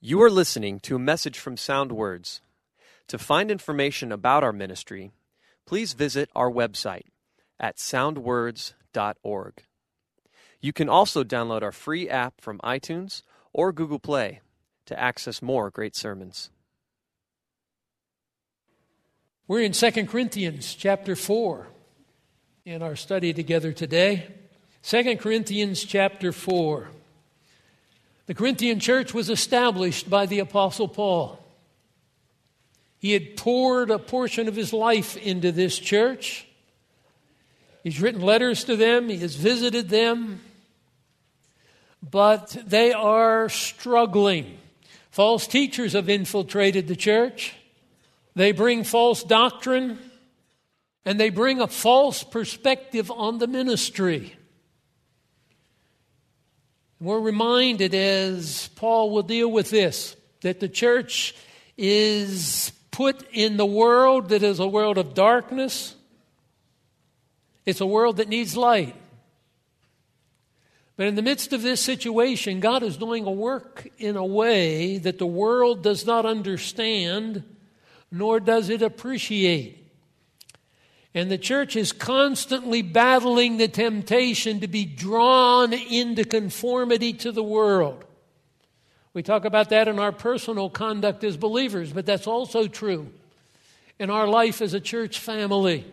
You are listening to a message from Sound Words. To find information about our ministry, please visit our website at soundwords.org. You can also download our free app from iTunes or Google Play to access more great sermons. We're in 2 Corinthians chapter 4 in our study together today. 2 Corinthians chapter 4. The Corinthian church was established by the Apostle Paul. He had poured a portion of his life into this church. He's written letters to them. He has visited them. But they are struggling. False teachers have infiltrated the church. They bring false doctrine, and they bring a false perspective on the ministry. We're reminded, as Paul will deal with this, that the church is put in the world that is a world of darkness. It's a world that needs light. But in the midst of this situation, God is doing a work in a way that the world does not understand, nor does it appreciate. And the church is constantly battling the temptation to be drawn into conformity to the world. We talk about that in our personal conduct as believers, but that's also true in our life as a church family.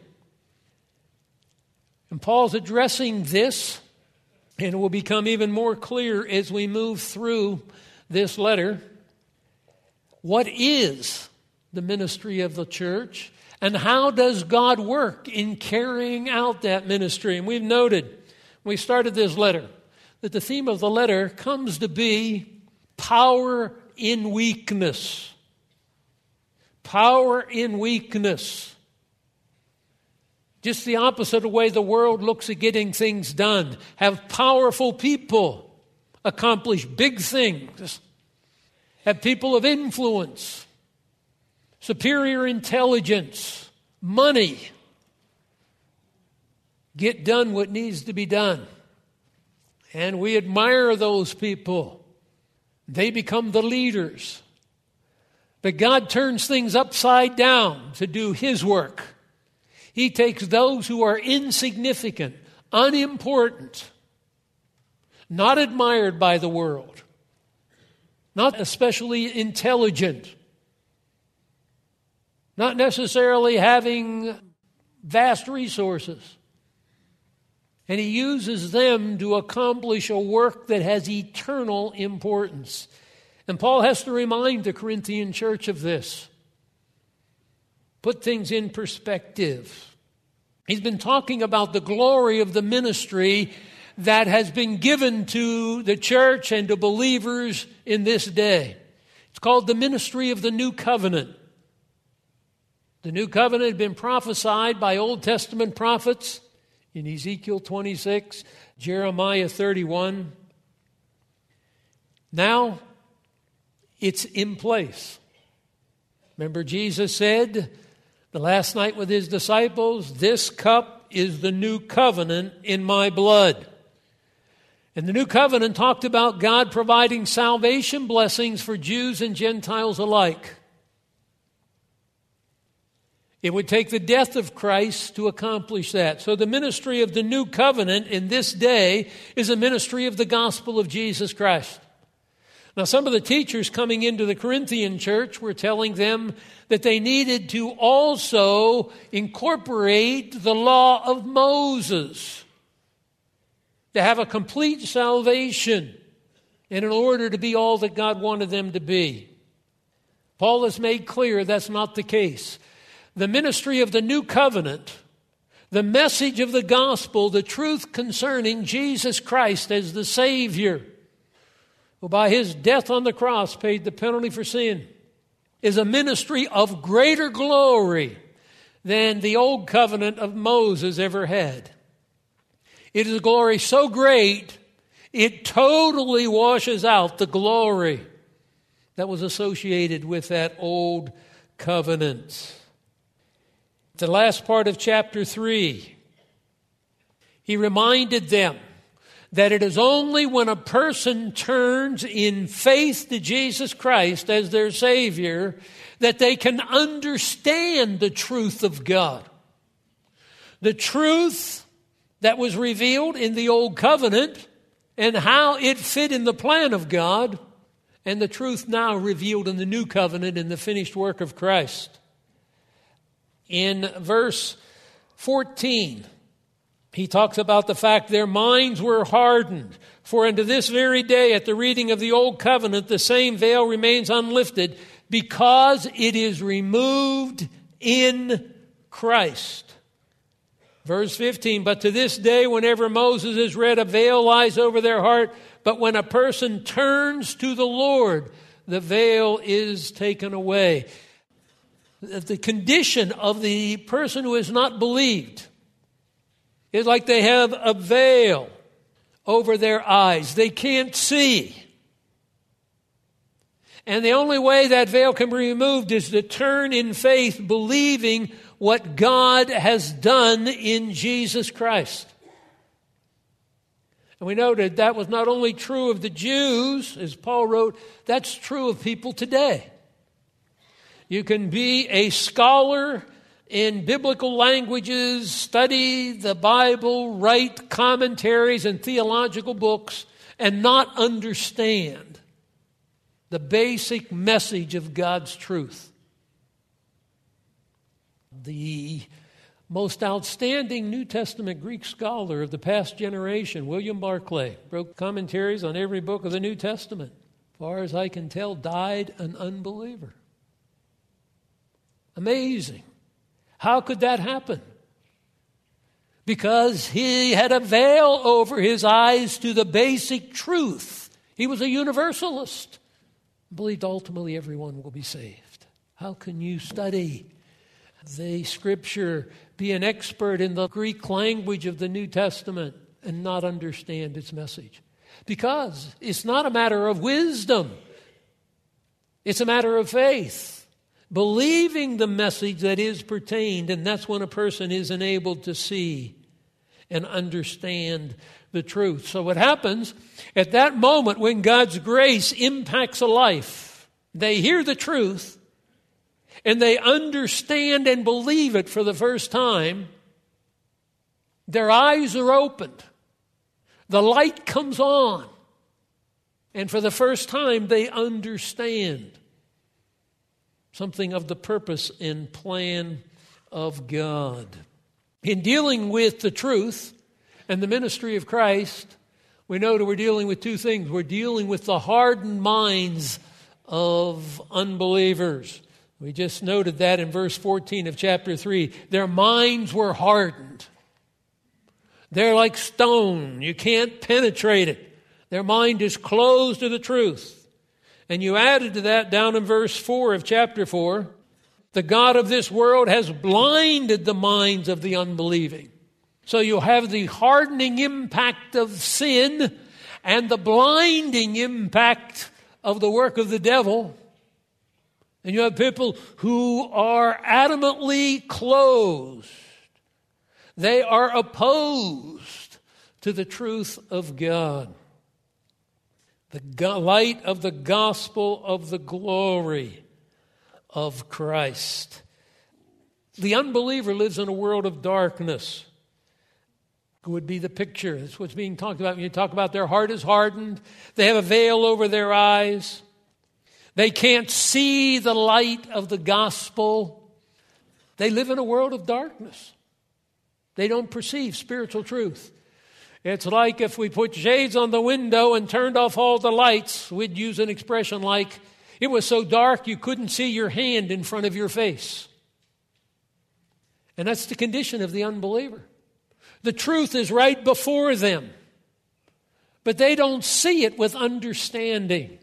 And Paul's addressing this, and it will become even more clear as we move through this letter. What is the ministry of the church? And how does God work in carrying out that ministry? And we've noted, when we started this letter, that the theme of the letter comes to be power in weakness. Power in weakness. Just the opposite of the way the world looks at getting things done. Have powerful people accomplish big things. Have people of influence. Superior intelligence, money, get done what needs to be done. And we admire those people. They become the leaders. But God turns things upside down to do His work. He takes those who are insignificant, unimportant, not admired by the world, not especially intelligent, not necessarily having vast resources. And He uses them to accomplish a work that has eternal importance. And Paul has to remind the Corinthian church of this. Put things in perspective. He's been talking about the glory of the ministry that has been given to the church and to believers in this day. It's called the ministry of the New Covenant. The New Covenant had been prophesied by Old Testament prophets in Ezekiel 26, Jeremiah 31. Now, it's in place. Remember, Jesus said the last night with His disciples, "This cup is the new covenant in my blood." And the new covenant talked about God providing salvation blessings for Jews and Gentiles alike. It would take the death of Christ to accomplish that. So the ministry of the new covenant in this day is a ministry of the gospel of Jesus Christ. Now, some of the teachers coming into the Corinthian church were telling them that they needed to also incorporate the law of Moses to have a complete salvation and in order to be all that God wanted them to be. Paul has made clear that's not the case. The ministry of the new covenant, the message of the gospel, the truth concerning Jesus Christ as the Savior, who by His death on the cross paid the penalty for sin, is a ministry of greater glory than the old covenant of Moses ever had. It is a glory so great, it totally washes out the glory that was associated with that old covenant. The last part of chapter 3, he reminded them that it is only when a person turns in faith to Jesus Christ as their Savior that they can understand the truth of God. The truth that was revealed in the Old Covenant and how it fit in the plan of God, and the truth now revealed in the New Covenant in the finished work of Christ. In verse 14, he talks about the fact their minds were hardened. For unto this very day at the reading of the Old Covenant, the same veil remains unlifted because it is removed in Christ. Verse 15, but to this day, whenever Moses is read, a veil lies over their heart. But when a person turns to the Lord, the veil is taken away. The condition of the person who has not believed is like they have a veil over their eyes. They can't see. And the only way that veil can be removed is to turn in faith, believing what God has done in Jesus Christ. And we noted that was not only true of the Jews, as Paul wrote, that's true of people today. You can be a scholar in biblical languages, study the Bible, write commentaries and theological books, and not understand the basic message of God's truth. The most outstanding New Testament Greek scholar of the past generation, William Barclay, wrote commentaries on every book of the New Testament. As far as I can tell, died an unbeliever. Amazing. How could that happen? Because he had a veil over his eyes to the basic truth. He was a universalist. Believed ultimately everyone will be saved. How can you study the Scripture, be an expert in the Greek language of the New Testament, and not understand its message? Because it's not a matter of wisdom. It's a matter of faith. Believing the message that is pertained, and that's when a person is enabled to see and understand the truth. So what happens at that moment when God's grace impacts a life, they hear the truth, and they understand and believe it for the first time, their eyes are opened. The light comes on. And for the first time, they understand something of the purpose and plan of God. In dealing with the truth and the ministry of Christ, we know that we're dealing with two things. We're dealing with the hardened minds of unbelievers. We just noted that in verse 14 of chapter 3. Their minds were hardened. They're like stone. You can't penetrate it. Their mind is closed to the truth. And you added to that down in verse 4 of chapter 4, the God of this world has blinded the minds of the unbelieving. So you have the hardening impact of sin and the blinding impact of the work of the devil. And you have people who are adamantly closed. They are opposed to the truth of God. The light of the gospel of the glory of Christ. The unbeliever lives in a world of darkness. It would be the picture. That's what's being talked about when you talk about their heart is hardened. They have a veil over their eyes. They can't see the light of the gospel. They live in a world of darkness. They don't perceive spiritual truth. It's like if we put shades on the window and turned off all the lights, we'd use an expression like, it was so dark you couldn't see your hand in front of your face. And that's the condition of the unbeliever. The truth is right before them, but they don't see it with understanding.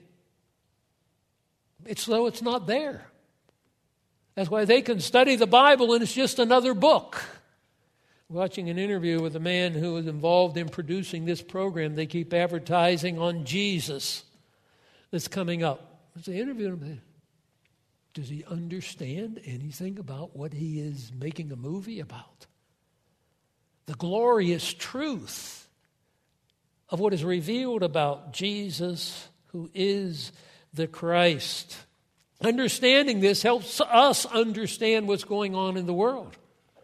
It's though it's not there. That's why they can study the Bible and it's just another book. Watching an interview with a man who was involved in producing this program, they keep advertising on Jesus that's coming up. As they interview him, does he understand anything about what he is making a movie about? The glorious truth of what is revealed about Jesus, who is the Christ. Understanding this helps us understand what's going on in the world.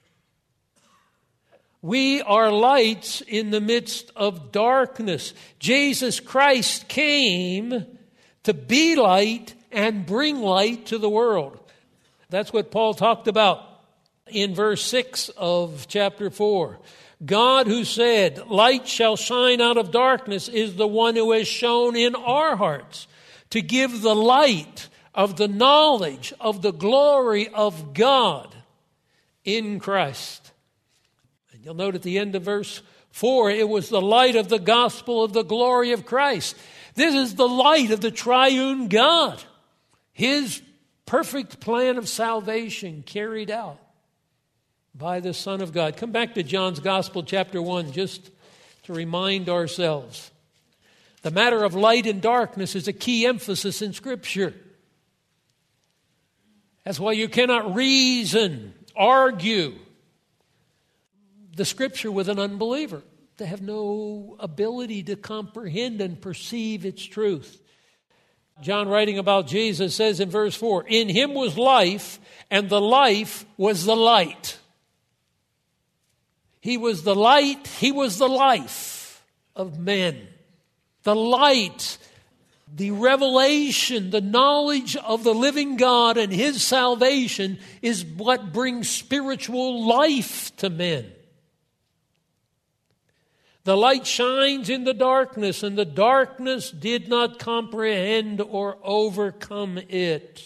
We are lights in the midst of darkness. Jesus Christ came to be light and bring light to the world. That's what Paul talked about in verse 6 of chapter 4. God, who said, "Light shall shine out of darkness," is the one who has shone in our hearts to give the light of the knowledge of the glory of God in Christ. And you'll note at the end of verse 4, it was the light of the gospel of the glory of Christ. This is the light of the triune God, His perfect plan of salvation carried out by the Son of God. Come back to John's Gospel, chapter 1, just to remind ourselves. The matter of light and darkness is a key emphasis in Scripture. That's why you cannot reason, argue the Scripture with an unbeliever. They have no ability to comprehend and perceive its truth. John, writing about Jesus, says in verse 4, "In Him was life, and the life was the light." He was the light, He was the life of men. The light, the revelation, the knowledge of the living God and His salvation is what brings spiritual life to men. The light shines in the darkness, and the darkness did not comprehend or overcome it.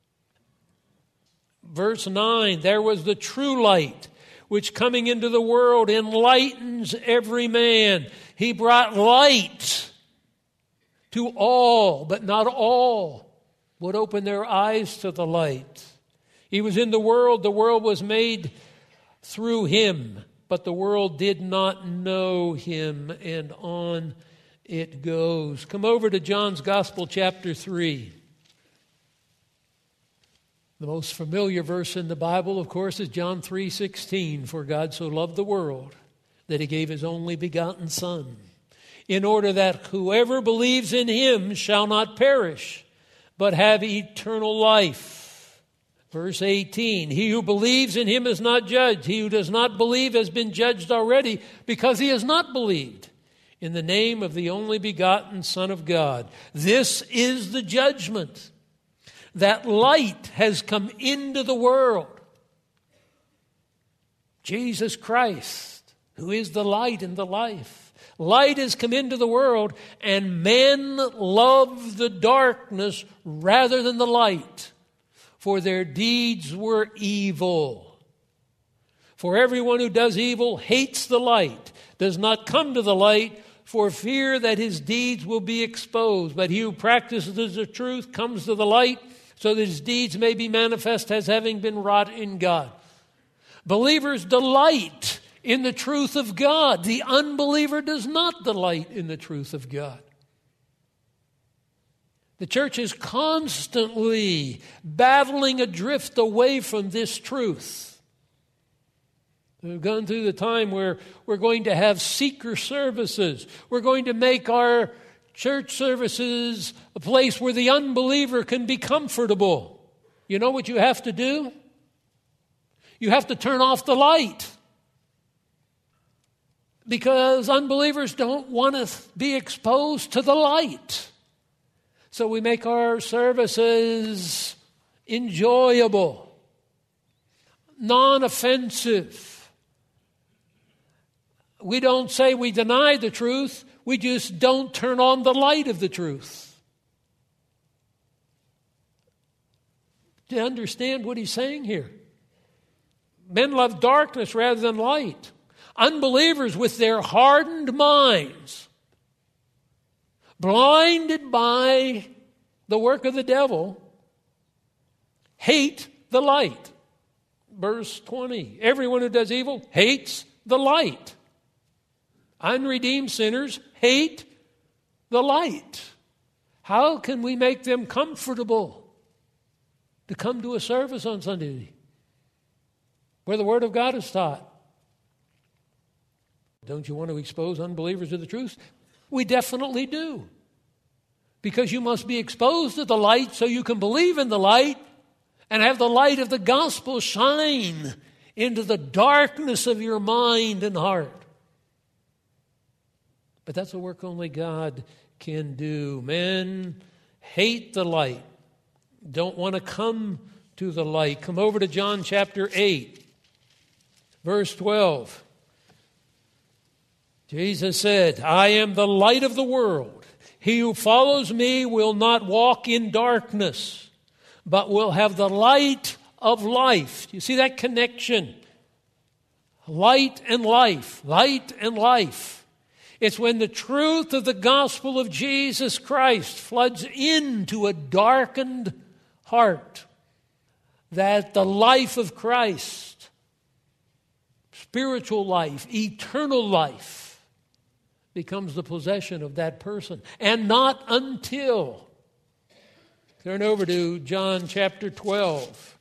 Verse 9, "There was the true light, which coming into the world enlightens every man." He brought light to all, but not all would open their eyes to the light. He was in the world was made through Him, but the world did not know Him, and on it goes. Come over to John's Gospel, chapter 3. The most familiar verse in the Bible, of course, is John 3:16. "For God so loved the world that He gave His only begotten Son, in order that whoever believes in Him shall not perish, but have eternal life." Verse 18, "He who believes in Him is not judged. He who does not believe has been judged already, because he has not believed in the name of the only begotten Son of God." This is the judgment. That light has come into the world. Jesus Christ, who is the light and the life. Light has come into the world, and men love the darkness rather than the light, for their deeds were evil. For everyone who does evil hates the light, does not come to the light, for fear that his deeds will be exposed. But he who practices the truth comes to the light, so that his deeds may be manifest as having been wrought in God. Believers delight in the truth of God. The unbeliever does not delight in the truth of God. The church is constantly battling a drift away from this truth. We've gone through the time where we're going to have seeker services. We're going to make our church services a place where the unbeliever can be comfortable. You know what you have to do? You have to turn off the light. Because unbelievers don't want to be exposed to the light. So we make our services enjoyable, non-offensive. We don't say we deny the truth. We just don't turn on the light of the truth. Do you understand what he's saying here? Men love darkness rather than light. Unbelievers with their hardened minds, blinded by the work of the devil, hate the light. Verse 20, everyone who does evil hates the light. Unredeemed sinners hate the light. How can we make them comfortable to come to a service on Sunday where the Word of God is taught? Don't you want to expose unbelievers to the truth? We definitely do. Because you must be exposed to the light so you can believe in the light and have the light of the gospel shine into the darkness of your mind and heart. But that's a work only God can do. Men hate the light, don't want to come to the light. Come over to John chapter 8, verse 12. Jesus said, I am the light of the world. He who follows me will not walk in darkness, but will have the light of life. You see that connection? Light and life, light and life. It's when the truth of the gospel of Jesus Christ floods into a darkened heart that the life of Christ, spiritual life, eternal life, becomes the possession of that person. And not until. Turn over to John chapter 12.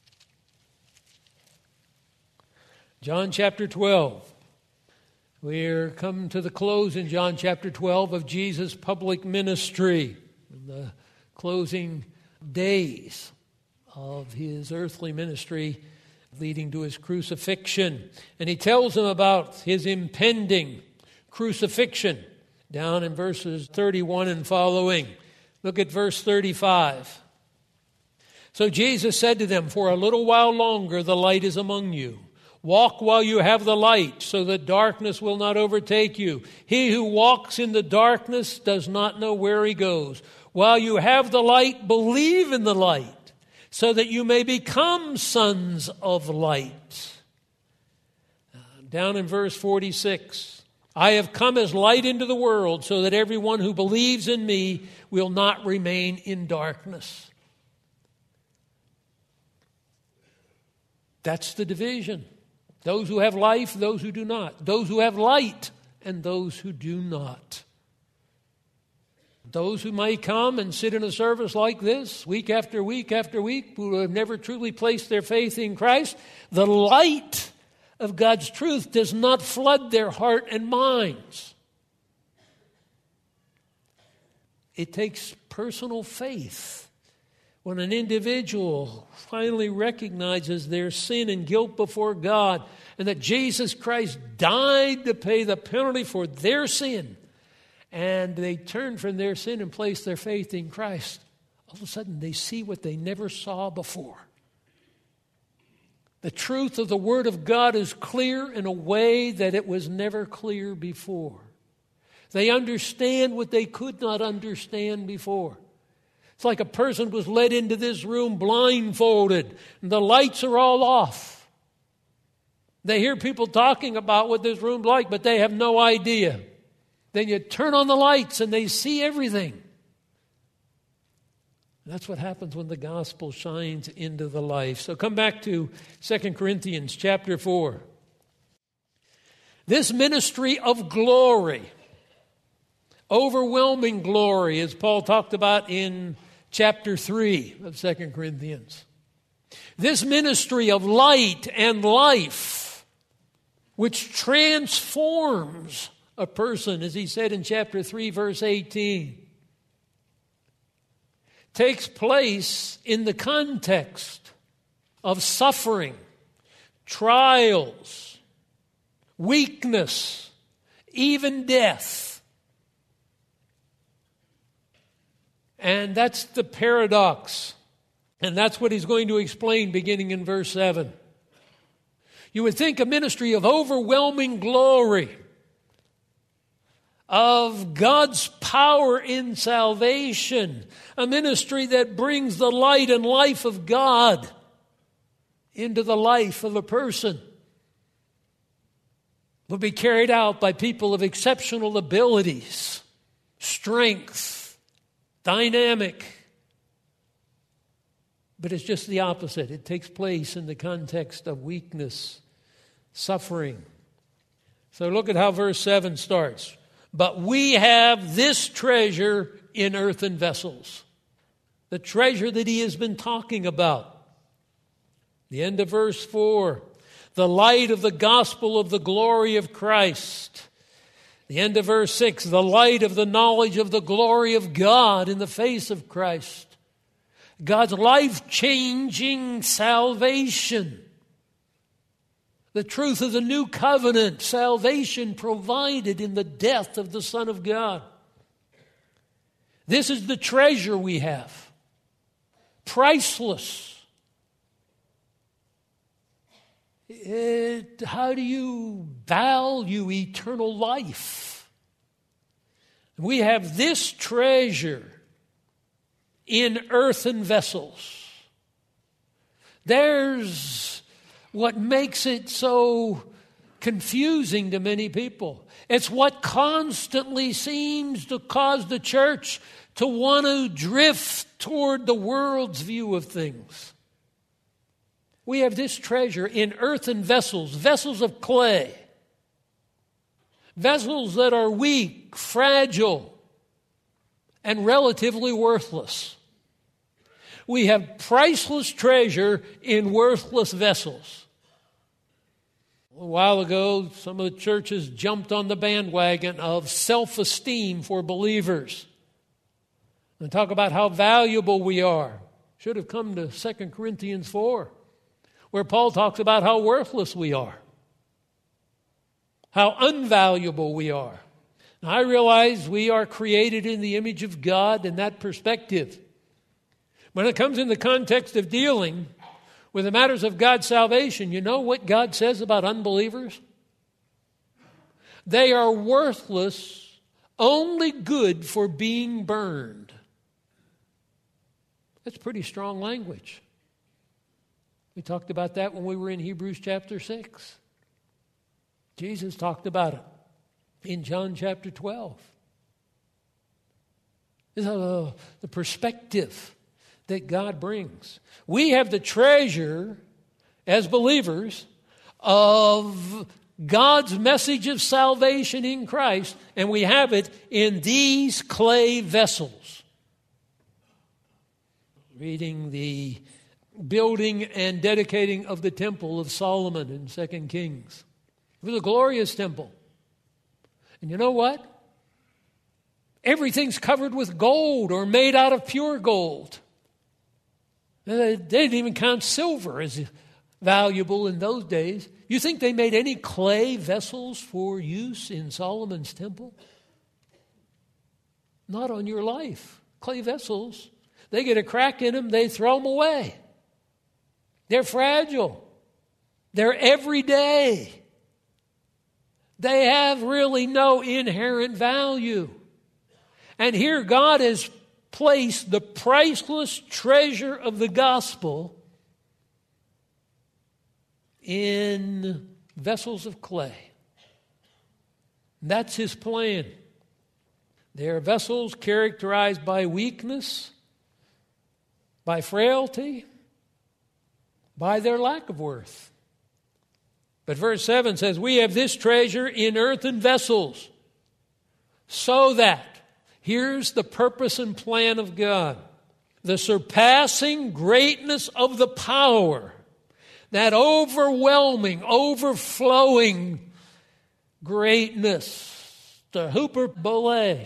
John chapter 12. We're come to the close in John chapter 12 of Jesus' public ministry, in the closing days of his earthly ministry leading to his crucifixion. And he tells them about his impending crucifixion down in verses 31 and following. Look at verse 35. So Jesus said to them, for a little while longer the light is among you. Walk while you have the light, so that darkness will not overtake you. He who walks in the darkness does not know where he goes. While you have the light, believe in the light, so that you may become sons of light. Down in verse 46, I have come as light into the world, so that everyone who believes in me will not remain in darkness. That's the division. Those who have life, those who do not. Those who have light, and those who do not. Those who may come and sit in a service like this, week after week after week, who have never truly placed their faith in Christ, the light of God's truth does not flood their heart and minds. It takes personal faith. When an individual finally recognizes their sin and guilt before God, and that Jesus Christ died to pay the penalty for their sin, and they turn from their sin and place their faith in Christ, all of a sudden they see what they never saw before. The truth of the Word of God is clear in a way that it was never clear before. They understand what they could not understand before. It's like a person was led into this room blindfolded, and the lights are all off. They hear people talking about what this room's like, but they have no idea. Then you turn on the lights and they see everything. That's what happens when the gospel shines into the life. So come back to 2 Corinthians chapter 4. This ministry of glory, overwhelming glory, as Paul talked about in chapter 3 of 2 Corinthians. This ministry of light and life, which transforms a person, as he said in chapter 3, verse 18, takes place in the context of suffering, trials, weakness, even death. And that's the paradox. And that's what he's going to explain beginning in verse 7. You would think a ministry of overwhelming glory, of God's power in salvation, a ministry that brings the light and life of God into the life of a person, will be carried out by people of exceptional abilities, strength, dynamic. But it's just the opposite. It takes place in the context of weakness, suffering. So look at how verse 7 starts. But we have this treasure in earthen vessels. The treasure that he has been talking about. The end of verse 4. The light of the gospel of the glory of Christ. The end of verse 6, the light of the knowledge of the glory of God in the face of Christ. God's life-changing salvation. The truth of the new covenant, salvation provided in the death of the Son of God. This is the treasure we have. Priceless. How do you value eternal life? We have this treasure in earthen vessels. There's what makes it so confusing to many people. It's what constantly seems to cause the church to want to drift toward the world's view of things. We have this treasure in earthen vessels, vessels of clay, vessels that are weak, fragile, and relatively worthless. We have priceless treasure in worthless vessels. A while ago, some of the churches jumped on the bandwagon of self-esteem for believers and talk about how valuable we are. Should have come to 2 Corinthians 4, where Paul talks about how worthless we are, how unvaluable we are. Now, I realize we are created in the image of God in that perspective. When it comes in the context of dealing with the matters of God's salvation, you know what God says about unbelievers? They are worthless, only good for being burned. That's pretty strong language. We talked about that when we were in Hebrews chapter 6. Jesus talked about it in John chapter 12. This is the perspective that God brings. We have the treasure as believers of God's message of salvation in Christ, and we have it in these clay vessels. Reading the building and dedicating of the temple of Solomon in 2 Kings. It was a glorious temple. And you know what? Everything's covered with gold or made out of pure gold. They didn't even count silver as valuable in those days. You think they made any clay vessels for use in Solomon's temple? Not on your life. Clay vessels, they get a crack in them, they throw them away. They're fragile. They're everyday. They have really no inherent value. And here God has placed the priceless treasure of the gospel in vessels of clay. That's His plan. They are vessels characterized by weakness, by frailty, by their lack of worth. But verse 7 says, we have this treasure in earthen vessels, so that, here's the purpose and plan of God, the surpassing greatness of the power, that overwhelming, overflowing greatness, the hyperbole,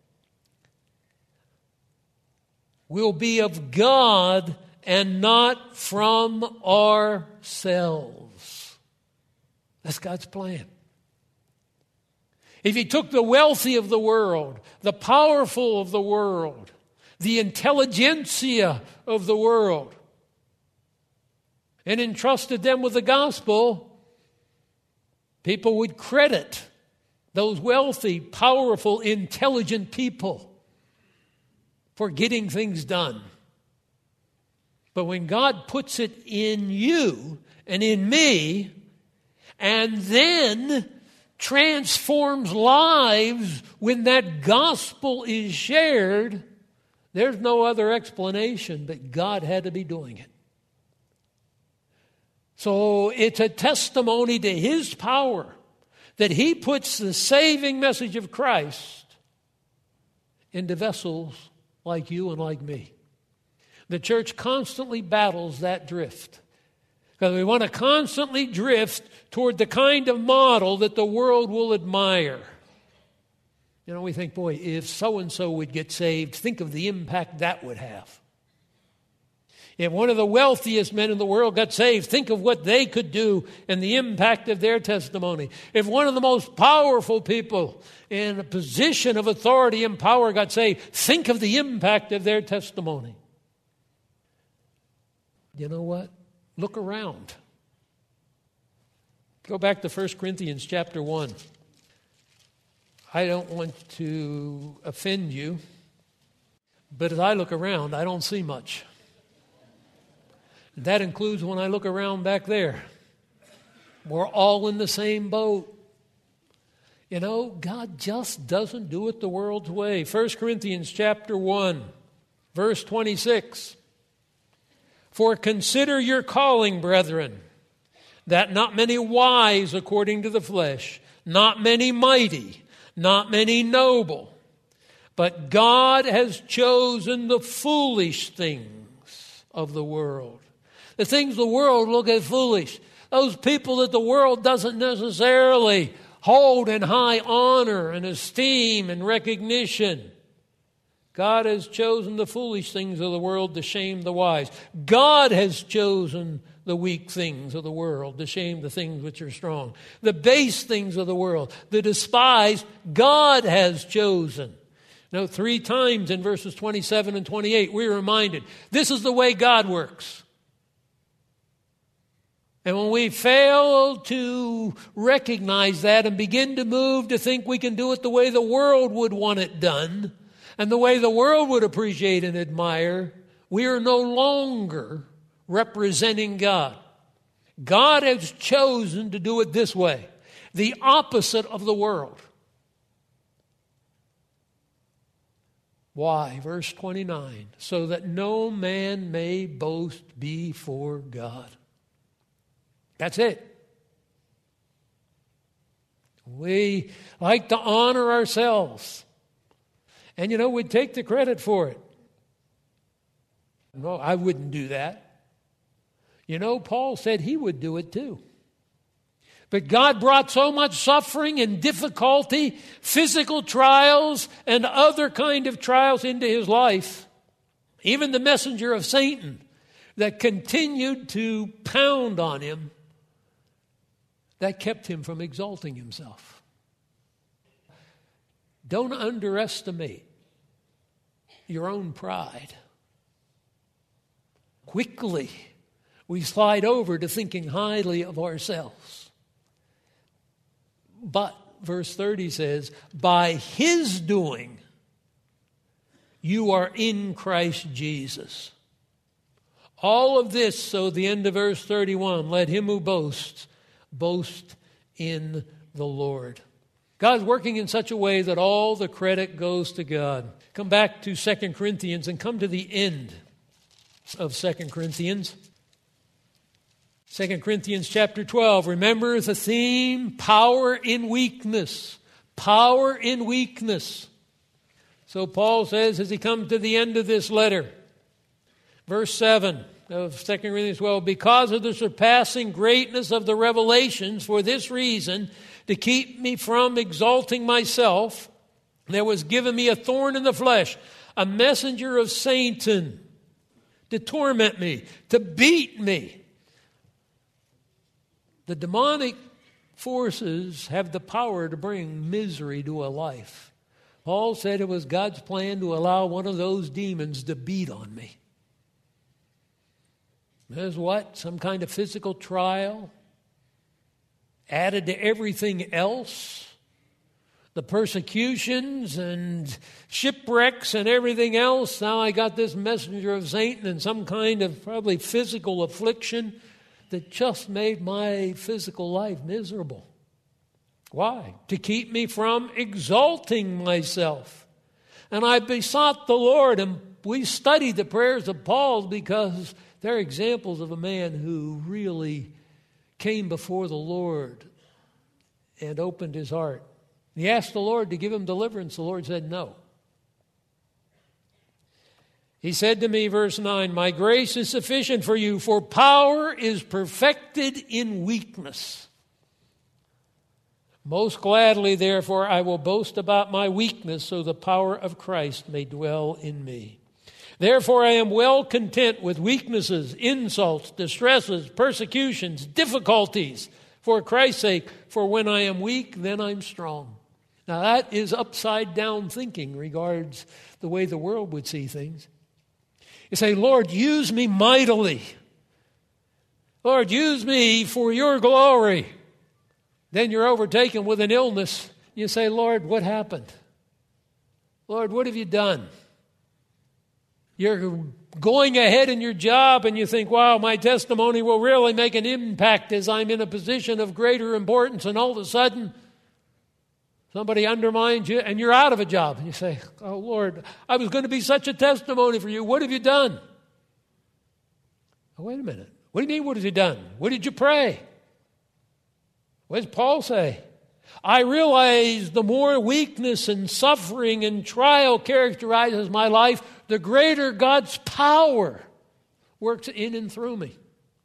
will be of God and not from ourselves. That's God's plan. If He took the wealthy of the world, the powerful of the world, the intelligentsia of the world, and entrusted them with the gospel, people would credit those wealthy, powerful, intelligent people for getting things done. But when God puts it in you and in me, and then transforms lives when that gospel is shared, there's no other explanation that God had to be doing it. So it's a testimony to His power that He puts the saving message of Christ into vessels like you and like me. The church constantly battles that drift, because we want to constantly drift toward the kind of model that the world will admire. You know, we think, boy, if so-and-so would get saved, think of the impact that would have. If one of the wealthiest men in the world got saved, think of what they could do and the impact of their testimony. If one of the most powerful people in a position of authority and power got saved, think of the impact of their testimony. You know what? Look around. Go back to 1 Corinthians chapter 1. I don't want to offend you, but as I look around, I don't see much. That includes when I look around back there. We're all in the same boat. You know, God just doesn't do it the world's way. 1 Corinthians chapter 1, verse 26. For consider your calling, brethren, that not many wise according to the flesh, not many mighty, not many noble, but God has chosen the foolish things of the world. The things the world look at foolish. Those people that the world doesn't necessarily hold in high honor and esteem and recognition. God has chosen the foolish things of the world to shame the wise. God has chosen the weak things of the world to shame the things which are strong. The base things of the world, the despised, God has chosen. Now, 3 times in verses 27 and 28, we're reminded, this is the way God works. And when we fail to recognize that and begin to move to think we can do it the way the world would want it done and the way the world would appreciate and admire, we are no longer representing God. God has chosen to do it this way, the opposite of the world. Why? Verse 29, so that no man may boast before God. That's it. We like to honor ourselves. And you know, we'd take the credit for it. No, I wouldn't do that. You know, Paul said he would do it too. But God brought so much suffering and difficulty, physical trials and other kind of trials into his life. Even the messenger of Satan that continued to pound on him, that kept him from exalting himself. Don't underestimate your own pride. Quickly, we slide over to thinking highly of ourselves. But, verse 30 says, by his doing, you are in Christ Jesus. All of this, so the end of verse 31, let him who boasts, boast in the Lord. God's working in such a way that all the credit goes to God. Come back to 2 Corinthians and come to the end of 2 Corinthians. 2 Corinthians chapter 12. Remember the theme, power in weakness. Power in weakness. So Paul says as he comes to the end of this letter, verse 7 of 2 Corinthians 12, because of the surpassing greatness of the revelations, for this reason, to keep me from exalting myself, there was given me a thorn in the flesh, a messenger of Satan, to torment me, to beat me. The demonic forces have the power to bring misery to a life. Paul said it was God's plan to allow one of those demons to beat on me. There's what? Some kind of physical trial added to everything else. The persecutions and shipwrecks and everything else. Now I got this messenger of Satan and some kind of probably physical affliction that just made my physical life miserable. Why? To keep me from exalting myself. And I besought the Lord, and we studied the prayers of Paul because they're examples of a man who really came before the Lord and opened his heart. He asked the Lord to give him deliverance. The Lord said no. He said to me, verse 9, my grace is sufficient for you, for power is perfected in weakness. Most gladly, therefore, I will boast about my weakness, so the power of Christ may dwell in me. Therefore, I am well content with weaknesses, insults, distresses, persecutions, difficulties, for Christ's sake. For when I am weak, then I'm strong. Now, that is upside down thinking regards the way the world would see things. You say, Lord, use me mightily. Lord, use me for your glory. Then you're overtaken with an illness. You say, Lord, what happened? Lord, what have you done? You're going ahead in your job and you think, wow, my testimony will really make an impact as I'm in a position of greater importance. And all of a sudden, somebody undermines you and you're out of a job. And you say, oh, Lord, I was going to be such a testimony for you. What have you done? Oh, wait a minute. What do you mean, what have you done? What did you pray? What does Paul say? I realize the more weakness and suffering and trial characterizes my life, the greater God's power works in and through me.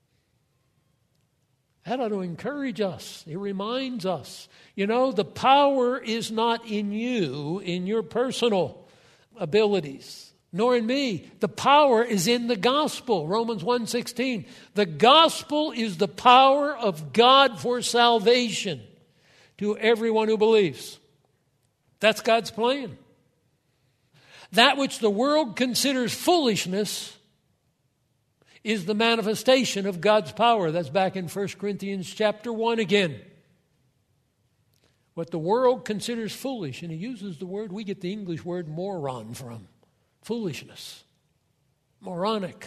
That ought to encourage us. It reminds us, the power is not in you, in your personal abilities, nor in me. The power is in the gospel, Romans 1:16. The gospel is the power of God for salvation to everyone who believes. That's God's plan. That which the world considers foolishness is the manifestation of God's power. That's back in 1 Corinthians chapter 1 again. What the world considers foolish, and he uses the word, we get the English word moron from. Foolishness. Moronic.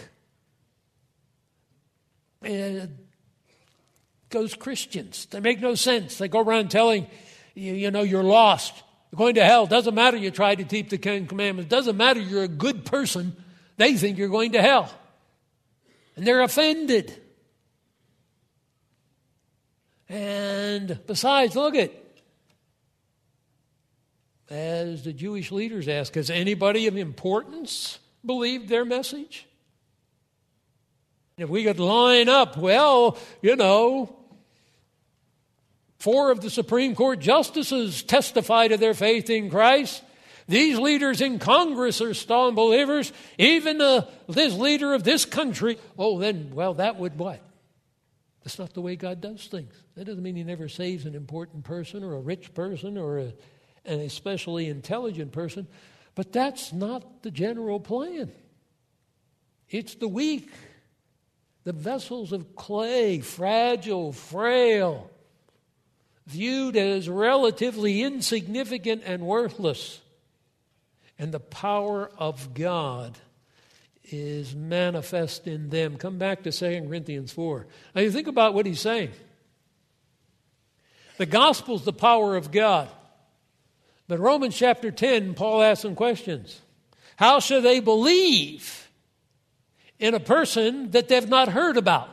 And those Christians, they make no sense. They go around telling you, you're lost. You're going to hell. Doesn't matter you try to keep the Ten Commandments. Doesn't matter you're a good person. They think you're going to hell. And they're offended. And besides, look at, as the Jewish leaders ask, has anybody of importance believed their message? If we could line up, 4 of the Supreme Court justices testify to their faith in Christ. These leaders in Congress are strong believers. Even this leader of this country. That would what? That's not the way God does things. That doesn't mean he never saves an important person or a rich person or an especially intelligent person. But that's not the general plan. It's the weak, the vessels of clay, fragile, frail, viewed as relatively insignificant and worthless. And the power of God is manifest in them. Come back to 2 Corinthians 4. Now you think about what he's saying. The gospel's the power of God. But Romans chapter 10, Paul asks some questions. How shall they believe in a person that they've not heard about?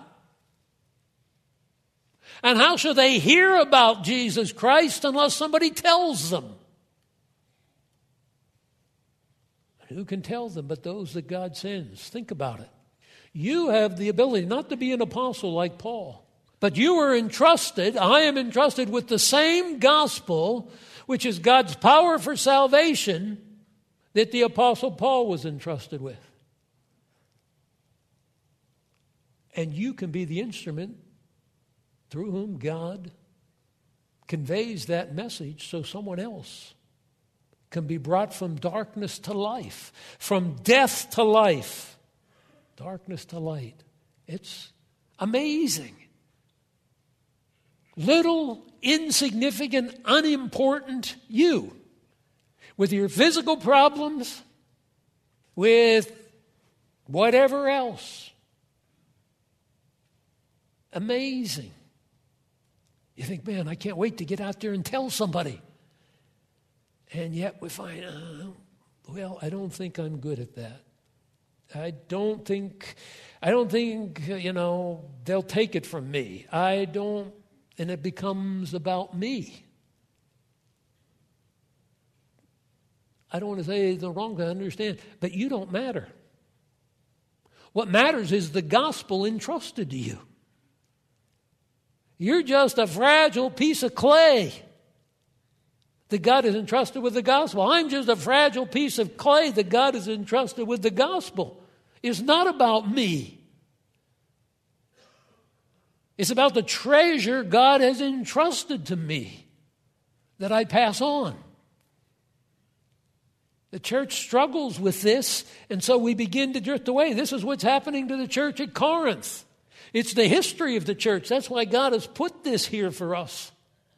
And how shall they hear about Jesus Christ unless somebody tells them? Who can tell them but those that God sends? Think about it. You have the ability not to be an apostle like Paul, but you are entrusted, I am entrusted with the same gospel, which is God's power for salvation, that the apostle Paul was entrusted with. And you can be the instrument through whom God conveys that message so someone else can be brought from darkness to life, from death to life, darkness to light. It's amazing. Little, insignificant, unimportant you, with your physical problems, with whatever else. Amazing. You think, man, I can't wait to get out there and tell somebody. And yet we find, I don't think I'm good at that. I don't think, they'll take it from me. And it becomes about me. I don't want to say the wrong thing, I understand, but you don't matter. What matters is the gospel entrusted to you. You're just a fragile piece of clay that God is entrusted with the gospel. I'm just a fragile piece of clay that God is entrusted with the gospel. It's not about me. It's about the treasure God has entrusted to me that I pass on. The church struggles with this, and so we begin to drift away. This is what's happening to the church at Corinth. It's the history of the church. That's why God has put this here for us.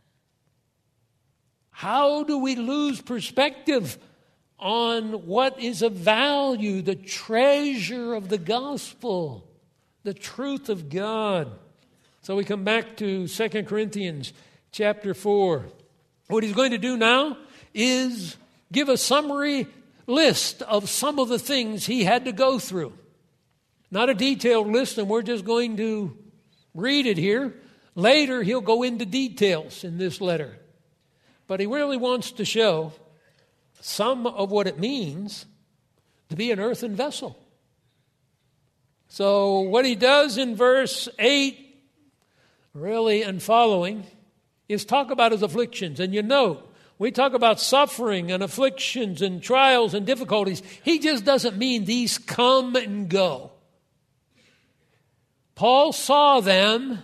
How do we lose perspective on what is of value, the treasure of the gospel, the truth of God? So we come back to 2 Corinthians chapter 4. What he's going to do now is give a summary list of some of the things he had to go through. Not a detailed list, and we're just going to read it here. Later, he'll go into details in this letter. But he really wants to show some of what it means to be an earthen vessel. So what he does in verse 8, really, and following, is talk about his afflictions. And you note, we talk about suffering and afflictions and trials and difficulties. He just doesn't mean these come and go. Paul saw them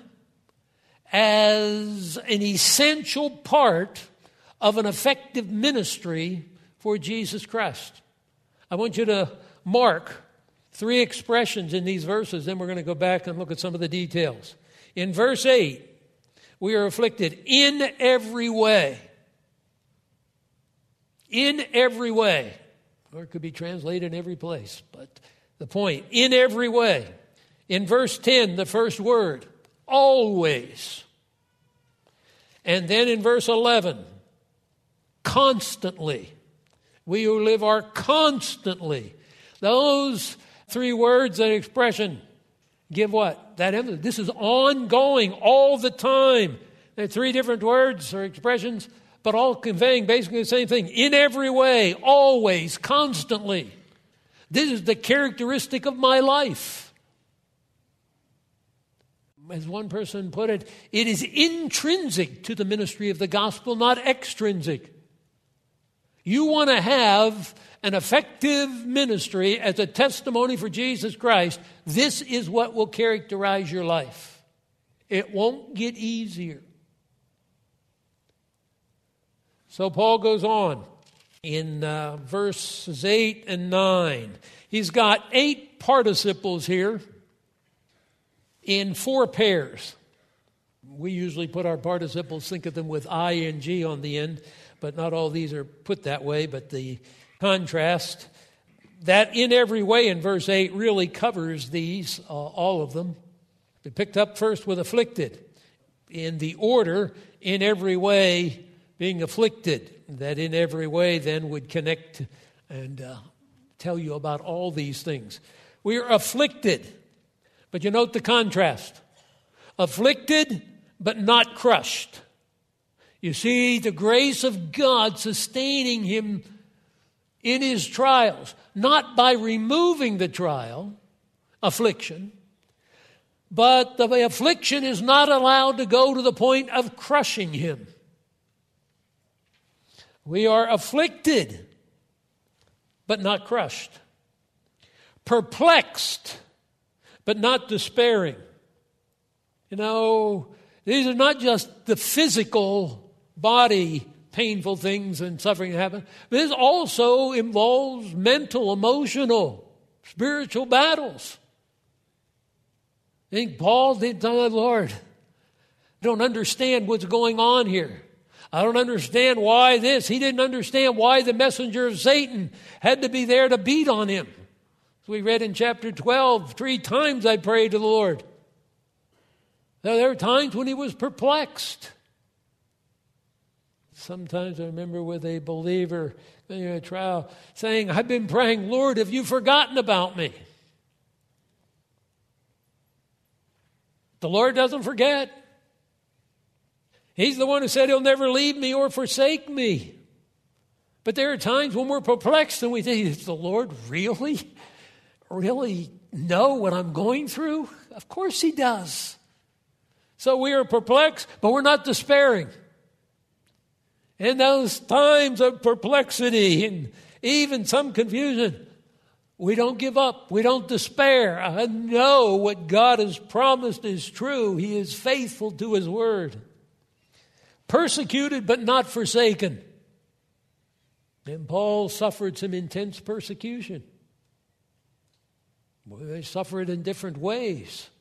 as an essential part of an effective ministry for Jesus Christ. I want you to mark 3 expressions in these verses, then we're going to go back and look at some of the details. In verse 8, we are afflicted in every way. In every way. Or it could be translated in every place, but the point, in every way. In verse 10, the first word, always. And then in verse 11, constantly. We who live are constantly. Those 3 words, that expression, give what? That emphasis. This is ongoing all the time. There are 3 different words or expressions, but all conveying basically the same thing. In every way, always, constantly. This is the characteristic of my life. As one person put it, it is intrinsic to the ministry of the gospel, not extrinsic. You want to have an effective ministry as a testimony for Jesus Christ, this is what will characterize your life. It won't get easier. So Paul goes on in verses 8 and 9. He's got 8 participles here in 4 pairs. We usually put our participles, think of them with ing on the end, but not all these are put that way. But the contrast, that in every way in verse 8 really covers these, all of them. We picked up first with afflicted. In the order, in every way being afflicted. That in every way then would connect and tell you about all these things. We are afflicted. But you note the contrast. Afflicted, but not crushed. You see the grace of God sustaining him in his trials, not by removing the trial, affliction, but the affliction is not allowed to go to the point of crushing him. We are afflicted, but not crushed. Perplexed, but not despairing. You know, these are not just the physical body painful things and suffering that happen. This also involves mental, emotional, spiritual battles. I think Paul did tell the Lord, I don't understand what's going on here. I don't understand why this. He didn't understand why the messenger of Satan had to be there to beat on him. As we read in chapter 12, 3 times I prayed to the Lord. There were times when he was perplexed. Sometimes I remember with a believer in a trial saying, I've been praying, Lord, have you forgotten about me? The Lord doesn't forget. He's the one who said he'll never leave me or forsake me. But there are times when we're perplexed and we think, does the Lord really know what I'm going through? Of course he does. So we are perplexed, but we're not despairing. in those times of perplexity and even some confusion, we don't give up. We don't despair. I know what God has promised is true. He is faithful to His word. Persecuted but not forsaken. And Paul suffered some intense persecution. Well, they suffered in different ways.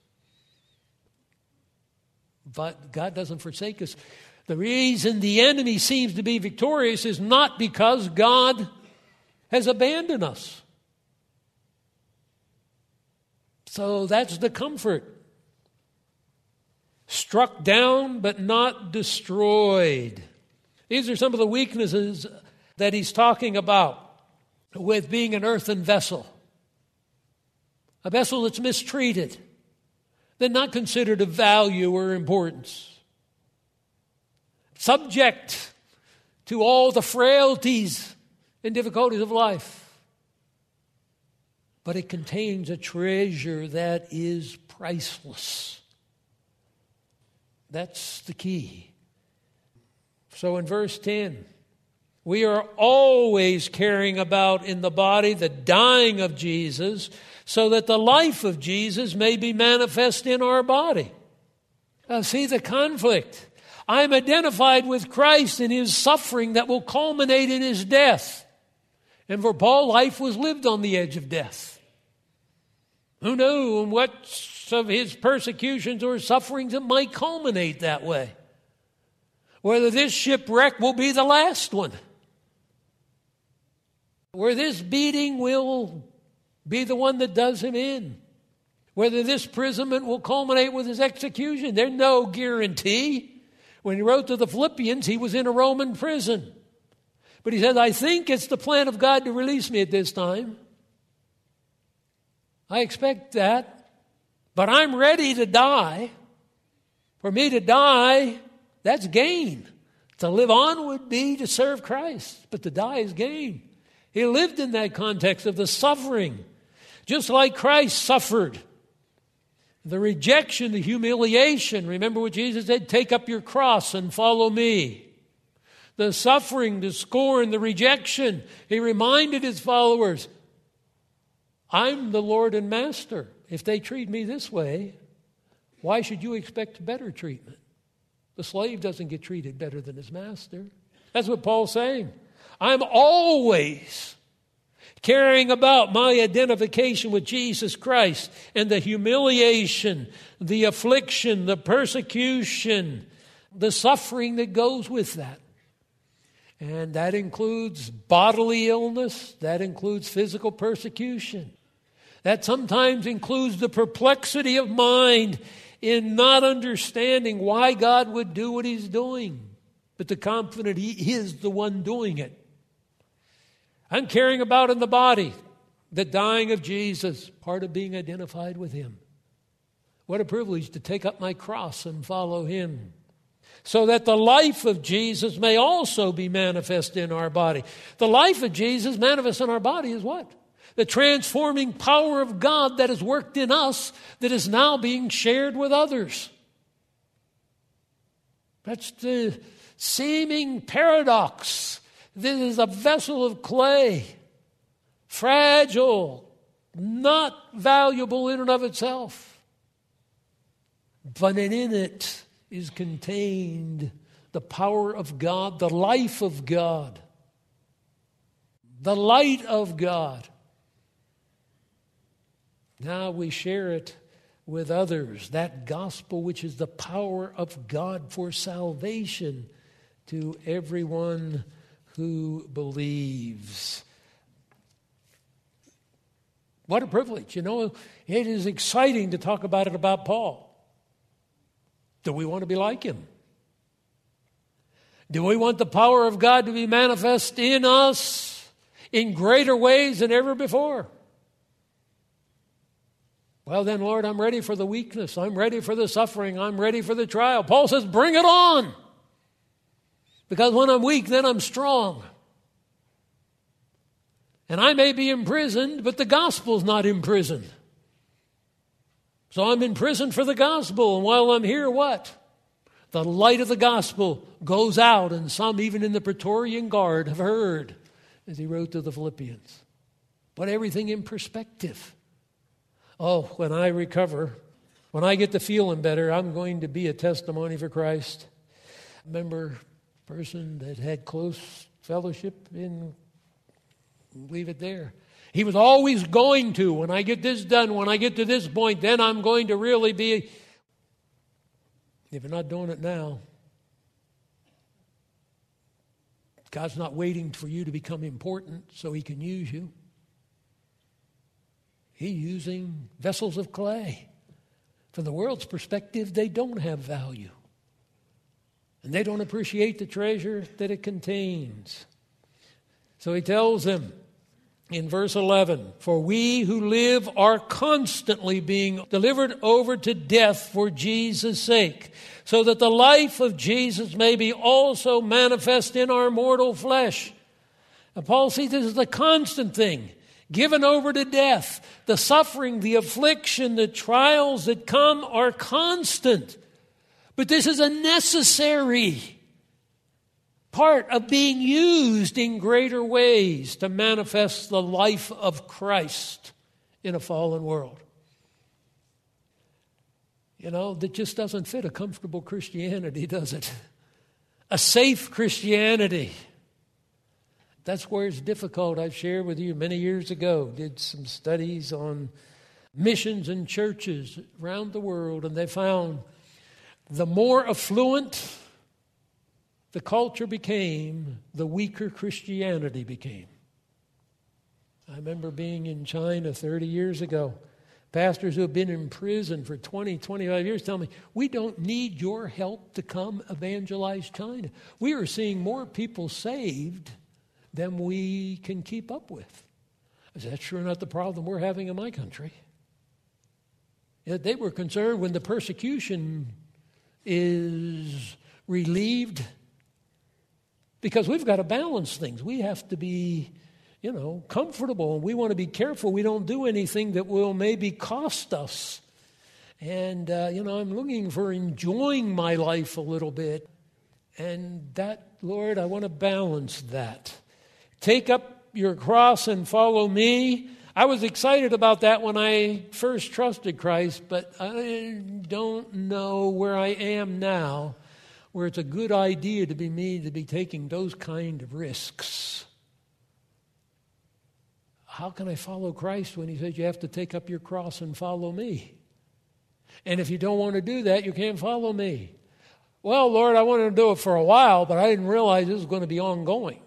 But God doesn't forsake us. The reason the enemy seems to be victorious is not because God has abandoned us. So that's the comfort. Struck down but not destroyed. These are some of the weaknesses that he's talking about with being an earthen vessel. A vessel that's mistreated, that's not considered of value or importance. Subject to all the frailties and difficulties of life. But it contains a treasure that is priceless. That's the key. So in verse 10, we are always carrying about in the body the dying of Jesus, so that the life of Jesus may be manifest in our body. See the conflict. I'm identified with Christ in His suffering that will culminate in His death. And for Paul, life was lived on the edge of death. Who knew in what of his persecutions or sufferings it might culminate that way? Whether this shipwreck will be the last one. Where this beating will be the one that does him in. Whether this imprisonment will culminate with his execution. There's no guarantee. When he wrote to the Philippians, he was in a Roman prison. But he says, I think it's the plan of God to release me at this time. I expect that. But I'm ready to die. For me to die, that's gain. To live on would be to serve Christ. But to die is gain. He lived in that context of the suffering. Just like Christ suffered. The rejection, the humiliation. Remember what Jesus said? Take up your cross and follow me. The suffering, the scorn, the rejection. He reminded His followers, I'm the Lord and Master. If they treat me this way, why should you expect better treatment? The slave doesn't get treated better than his master. That's what Paul's saying. I'm always carrying about my identification with Jesus Christ and the humiliation, the affliction, the persecution, the suffering that goes with that. And that includes bodily illness. That includes physical persecution. That sometimes includes the perplexity of mind in not understanding why God would do what He's doing. But the confident He is the one doing it. I'm carrying about in the body the dying of Jesus, part of being identified with Him. What a privilege to take up my cross and follow Him. So that the life of Jesus may also be manifest in our body. The life of Jesus manifest in our body is what? The transforming power of God that has worked in us that is now being shared with others. That's the seeming paradox. This is a vessel of clay, fragile, not valuable in and of itself. But in it is contained the power of God, the life of God, the light of God. Now we share it with others, that gospel which is the power of God for salvation to everyone who believes. What a privilege. You know, it is exciting to talk about it about Paul. Do we want to be like him? Do we want the power of God to be manifest in us in greater ways than ever before? Well then, Lord, I'm ready for the weakness. I'm ready for the suffering. I'm ready for the trial. Paul says, bring it on. Because when I'm weak, then I'm strong. And I may be imprisoned, but the gospel's not imprisoned. So I'm in prison for the gospel. And while I'm here, what? The light of the gospel goes out, and some even in the Praetorian Guard have heard, as he wrote to the Philippians. Put everything in perspective. Oh, when I recover, when I get to feeling better, I'm going to be a testimony for Christ. I remember a person that had close fellowship in, leave it there. He was always going to, when I get this done, when I get to this point, then I'm going to really be. If you're not doing it now, God's not waiting for you to become important so He can use you. He's using vessels of clay. From the world's perspective, they don't have value. And they don't appreciate the treasure that it contains. So He tells them in verse 11, "For we who live are constantly being delivered over to death for Jesus' sake, so that the life of Jesus may be also manifest in our mortal flesh." And Paul sees this as a constant thing. Given over to death. The suffering, the affliction, the trials that come are constant. But this is a necessary part of being used in greater ways to manifest the life of Christ in a fallen world. You know, that just doesn't fit a comfortable Christianity, does it? A safe Christianity. That's where it's difficult. I've shared with you many years ago, did some studies on missions and churches around the world, and they found the more affluent the culture became, the weaker Christianity became. I remember being in China 30 years ago. Pastors who have been in prison for 20, 25 years tell me, we don't need your help to come evangelize China. We are seeing more people saved than we can keep up with. I said, that's sure not the problem we're having in my country. Yet they were concerned when the persecution is relieved, because we've got to balance things. We have to be, comfortable, and we want to be careful we don't do anything that will maybe cost us. And, I'm looking for enjoying my life a little bit. And that, Lord, I want to balance that. Take up your cross and follow me. I was excited about that when I first trusted Christ, but I don't know where I am now, where it's a good idea to be taking those kind of risks. How can I follow Christ when He says you have to take up your cross and follow me? And if you don't want to do that, you can't follow me. Well, Lord, I wanted to do it for a while, but I didn't realize this was going to be ongoing.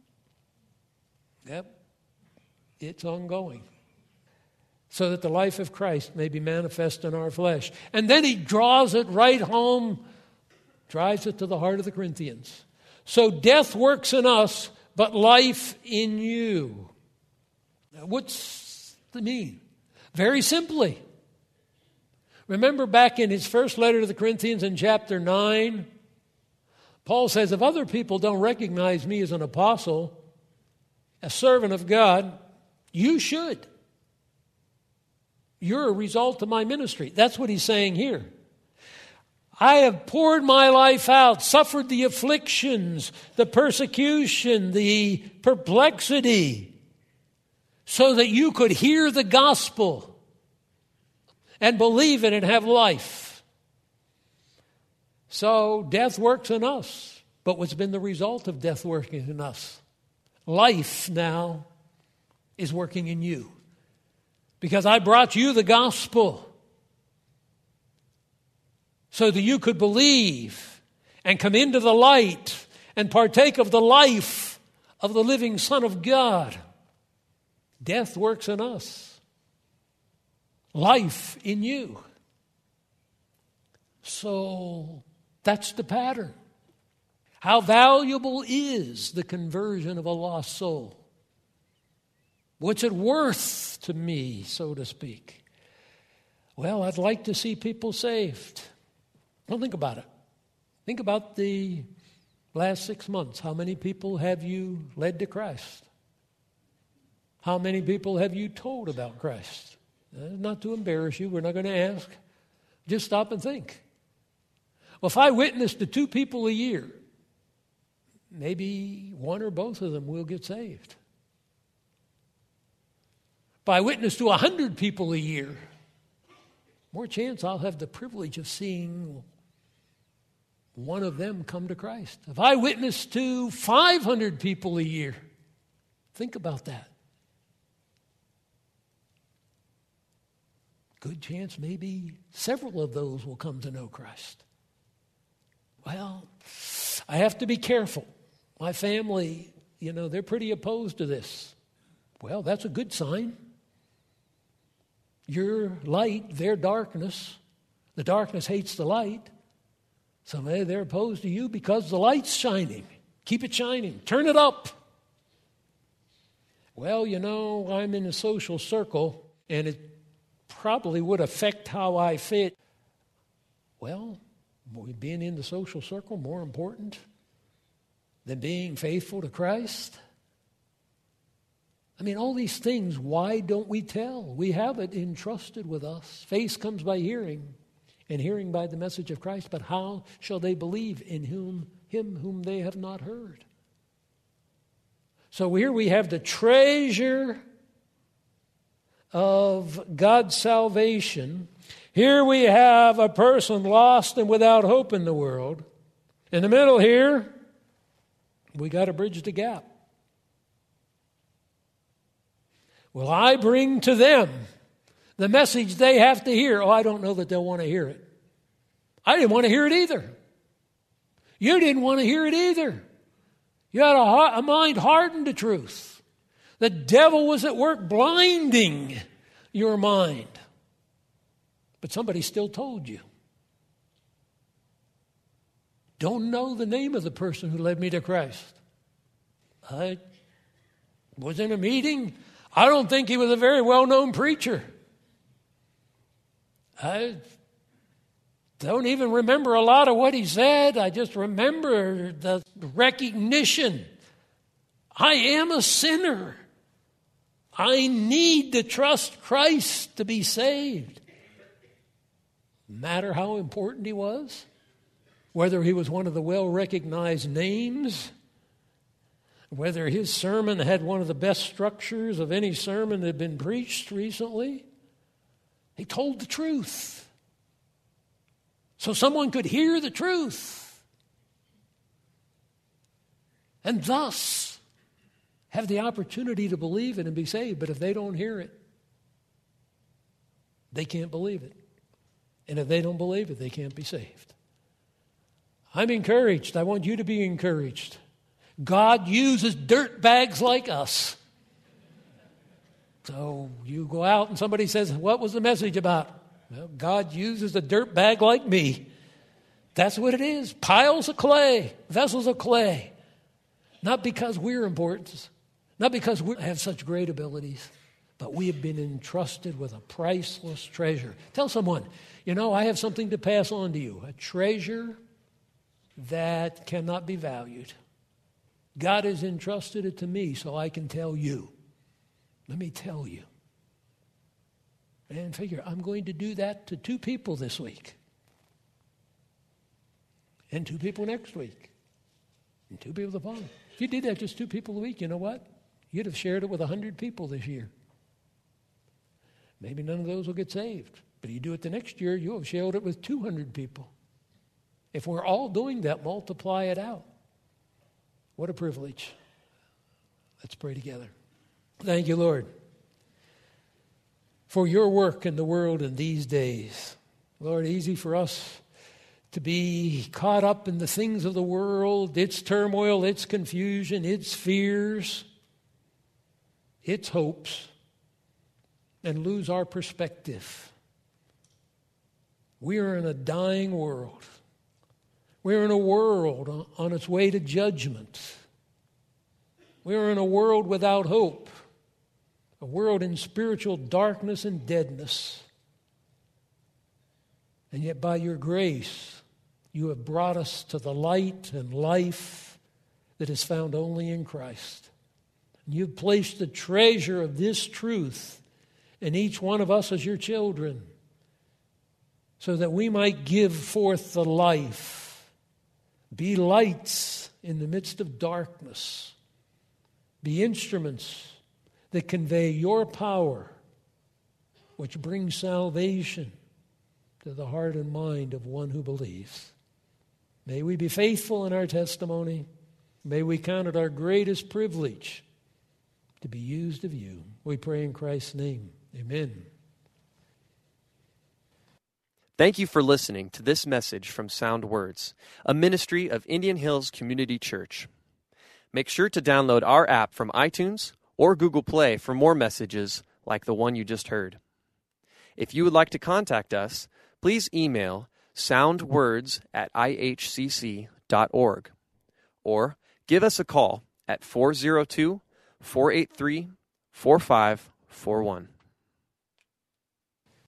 Yep, it's ongoing. So that the life of Christ may be manifest in our flesh. And then he draws it right home, drives it to the heart of the Corinthians. So death works in us, but life in you. Now, what's the mean? Very simply. Remember back in his first letter to the Corinthians in chapter 9, Paul says, if other people don't recognize me as an apostle, a servant of God, you should. You're a result of my ministry. That's what he's saying here. I have poured my life out, suffered the afflictions, the persecution, the perplexity, so that you could hear the gospel and believe it and have life. So death works in us. But what's been the result of death working in us? Life now is working in you. Because I brought you the gospel so that you could believe and come into the light and partake of the life of the living Son of God. Death works in us. Life in you. So that's the pattern. How valuable is the conversion of a lost soul? What's it worth to me, so to speak? Well, I'd like to see people saved. Well, think about it. Think about the last 6 months. How many people have you led to Christ? How many people have you told about Christ? Not to embarrass you, we're not going to ask. Just stop and think. Well, if I witness to 2 people a year, maybe one or both of them will get saved. If I witness to 100 people a year, more chance I'll have the privilege of seeing one of them come to Christ. If I witness to 500 people a year, think about that. Good chance maybe several of those will come to know Christ. Well, I have to be careful. My family, they're pretty opposed to this. Well, that's a good sign. Your light, their darkness. The darkness hates the light. So they're opposed to you because the light's shining. Keep it shining. Turn it up. Well, I'm in a social circle, and it probably would affect how I fit. Well, being in the social circle more important than being faithful to Christ? All these things, why don't we tell? We have it entrusted with us. Faith comes by hearing, and hearing by the message of Christ. But how shall they believe in him whom they have not heard? So here we have the treasure of God's salvation. Here we have a person lost and without hope in the world. In the middle here, we got to bridge the gap. Well, I bring to them the message they have to hear. Oh, I don't know that they'll want to hear it. I didn't want to hear it either. You didn't want to hear it either. You had a mind hardened to truth. The devil was at work blinding your mind. But somebody still told you. Don't know the name of the person who led me to Christ. I was in a meeting. I don't think he was a very well-known preacher. I don't even remember a lot of what he said. I just remember the recognition. I am a sinner. I need to trust Christ to be saved. No matter how important he was, whether he was one of the well-recognized names, whether his sermon had one of the best structures of any sermon that had been preached recently, he told the truth. So someone could hear the truth and thus have the opportunity to believe it and be saved. But if they don't hear it, they can't believe it. And if they don't believe it, they can't be saved. I'm encouraged. I want you to be encouraged. God uses dirt bags like us. So you go out and somebody says, what was the message about? Well, God uses a dirt bag like me. That's what it is. Piles of clay, vessels of clay. Not because we're important, not because we have such great abilities, but we have been entrusted with a priceless treasure. Tell someone, I have something to pass on to you, a treasure that cannot be valued. God has entrusted it to me so I can tell you. Let me tell you. And figure, I'm going to do that to 2 people this week. And 2 people next week. And 2 people the following. If you did that just 2 people a week, you know what? You'd have shared it with 100 people this year. Maybe none of those will get saved. But you do it the next year, you'll have shared it with 200 people. If we're all doing that, multiply it out. What a privilege. Let's pray together. Thank you, Lord, for your work in the world in these days. Lord, easy for us to be caught up in the things of the world, its turmoil, its confusion, its fears, its hopes, and lose our perspective. We are in a dying world. We're in a world on its way to judgment. We're in a world without hope, a world in spiritual darkness and deadness. And yet by your grace, you have brought us to the light and life that is found only in Christ. And you've placed the treasure of this truth in each one of us as your children. so that we might give forth the life, be lights in the midst of darkness, be instruments that convey your power, which brings salvation to the heart and mind of one who believes. May we be faithful in our testimony. May we count it our greatest privilege to be used of you. We pray in Christ's name. Amen. Thank you for listening to this message from Sound Words, a ministry of Indian Hills Community Church. Make sure to download our app from iTunes or Google Play for more messages like the one you just heard. If you would like to contact us, please email soundwords@ihcc.org or give us a call at 402-483-4541.